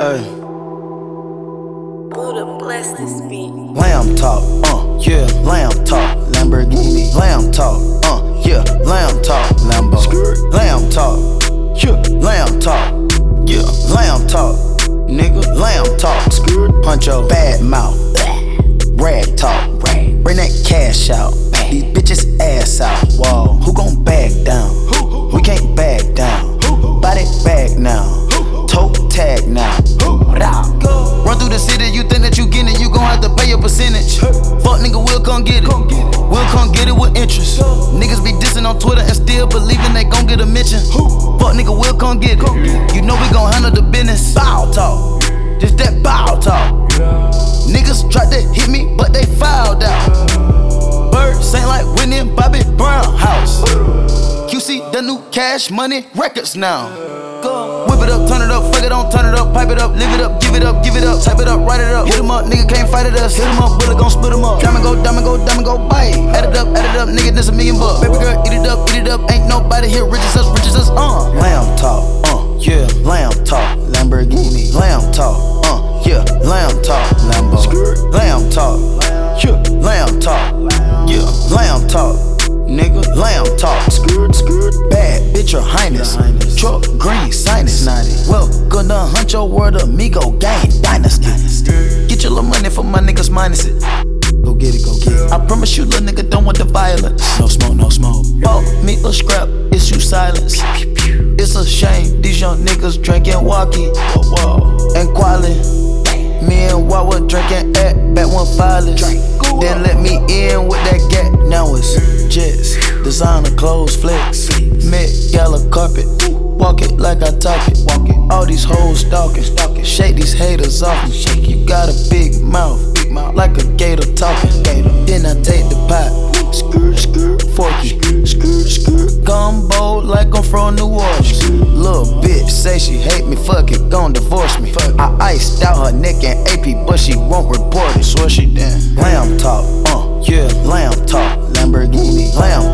Ay. Buddha bless this beat. Lamb talk, yeah, lamb talk, Lamborghini. Lamb talk, yeah, lamb talk, Lambo. Lamb talk, yeah, lamb talk, yeah, lamb talk, nigga, lamb talk. Puncho, bad mouth, rag talk, bring that cash out, these bitches ass out. Whoa, who gon' back down? We can't back down. Body bag now, toe tag now. Run through the city, you think that you get it, you gon' have to pay your percentage. Fuck nigga, we'll come get it. We'll come get it with interest. Niggas be dissing on Twitter and still believing they gon' get a mention. Fuck nigga, we'll come get it. You know we gon' handle the business. Bow talk, just that bow talk. Niggas tried to hit me, but they fouled out. Birds ain't like Whitney and Bobby Brown house. QC, the new Cash Money Records now. Whip it up, turn it up, fuck it on, turn it up, pipe it up, live it up, give it up, type it up, write it up. Hit 'em up, nigga can't fight at us. Hit 'em up, bullet gon' split 'em up. Diamond go, diamond go, diamond go, bite. Add it up, nigga, this $1 million. Baby girl, eat it up, ain't nobody here rich as us, Lamb talk, yeah, lamb talk, Lamborghini. Lamb talk, yeah, lamb talk, Lambo. Lamb talk, yeah, lamb talk, yeah, lamb talk. Nigga, lamb talk, bad bitch, your highness. Truck green, sinus. Welcome to hunt your word, amigo gang dynasty. Get your little money for my niggas minus it. Go get it, go get it. I promise you, little nigga, don't want the violence. No smoke, no smoke. Bought me a scrap, issue silence. It's a shame, these young niggas drinking walkie and quality. Me and Wawa drinking at back 1 Then let me in with that gap. Now it's jets, designer clothes, flex. Met yellow carpet, walk it like I talk it. All these hoes stalking, shake these haters off me. You got a big mouth, like a gator talking. Then I take the pot, forky, gumbo like I'm from New Orleans. Little bitch say she hate me, fuck it, gon' divorce me. I iced out her neck and AP, but she won't report it. So she done. Lamb talk, yeah, lamb talk, Lamborghini. Lamb